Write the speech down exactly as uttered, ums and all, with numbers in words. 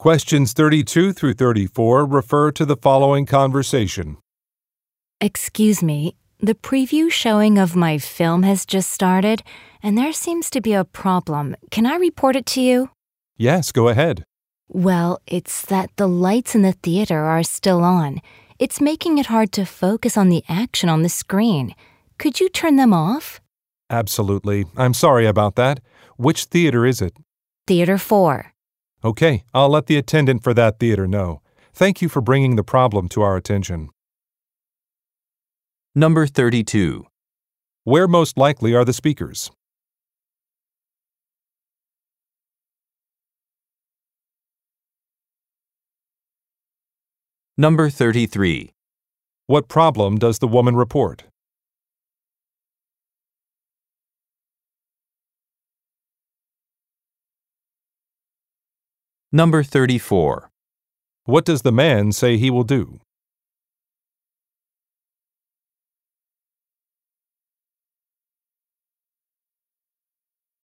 Questions thirty-two through thirty-four refer to the following conversation. Excuse me, the preview showing of my film has just started, and there seems to be a problem. Can I report it to you? Yes, go ahead. Well, it's that the lights in the theater are still on. It's making it hard to focus on the action on the screen. Could you turn them off? Absolutely. I'm sorry about that. Which theater is it? Theater four. Okay, I'll let the attendant for that theater know. Thank you for bringing the problem to our attention. Number thirty-two. Where most likely are the speakers? Number thirty-three. What problem does the woman report? Number thirty-four. What does the man say he will do?